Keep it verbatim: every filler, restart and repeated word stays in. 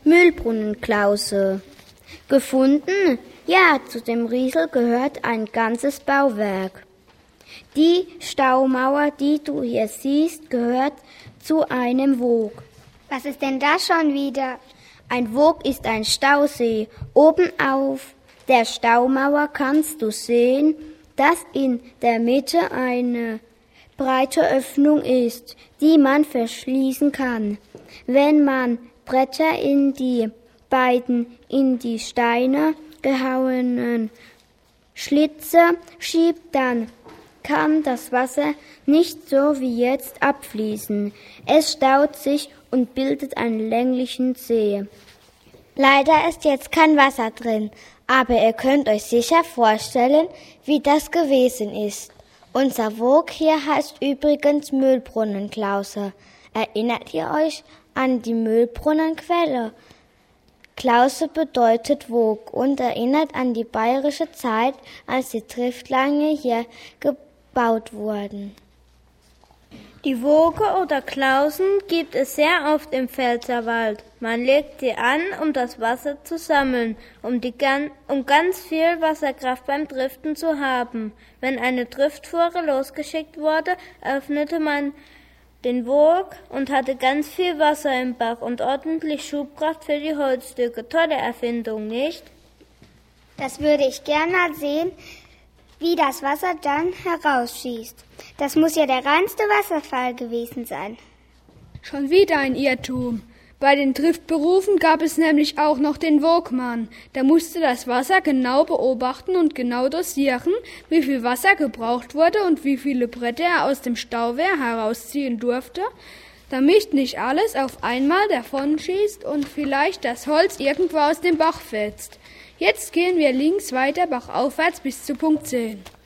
Mühlbrunnenklause. Gefunden? Ja, zu dem Riesel gehört ein ganzes Bauwerk. Die Staumauer, die du hier siehst, gehört zu einem Wog. Was ist denn das schon wieder? Ein Wog ist ein Stausee. Oben auf der Staumauer kannst du sehen, dass in der Mitte eine breite Öffnung ist, die man verschließen kann. Wenn man Bretter in die beiden in die Steine gehauenen Schlitze schiebt, dann kann das Wasser nicht so wie jetzt abfließen. Es staut sich und bildet einen länglichen See. Leider ist jetzt kein Wasser drin, aber ihr könnt euch sicher vorstellen, wie das gewesen ist. Unser Wog hier heißt übrigens Mühlbrunnenklause. Erinnert ihr euch an die Mühlbrunnenquelle? Klause bedeutet Wog und erinnert an die bayerische Zeit, als die Triftleine hier gebaut wurden. Die Woge oder Klausen gibt es sehr oft im Pfälzerwald. Man legt sie an, um das Wasser zu sammeln, um, die, um ganz viel Wasserkraft beim Driften zu haben. Wenn eine Driftfuhre losgeschickt wurde, öffnete man den Wog und hatte ganz viel Wasser im Bach und ordentlich Schubkraft für die Holzstücke. Tolle Erfindung, nicht? Das würde ich gern mal sehen, wie das Wasser dann herausschießt. Das muss ja der reinste Wasserfall gewesen sein. Schon wieder ein Irrtum. Bei den Driftberufen gab es nämlich auch noch den Wogmann. Der musste das Wasser genau beobachten und genau dosieren, wie viel Wasser gebraucht wurde und wie viele Bretter er aus dem Stauwehr herausziehen durfte, damit nicht alles auf einmal davonschießt und vielleicht das Holz irgendwo aus dem Bach fetzt. Jetzt gehen wir links weiter bachaufwärts bis zu Punkt zehn.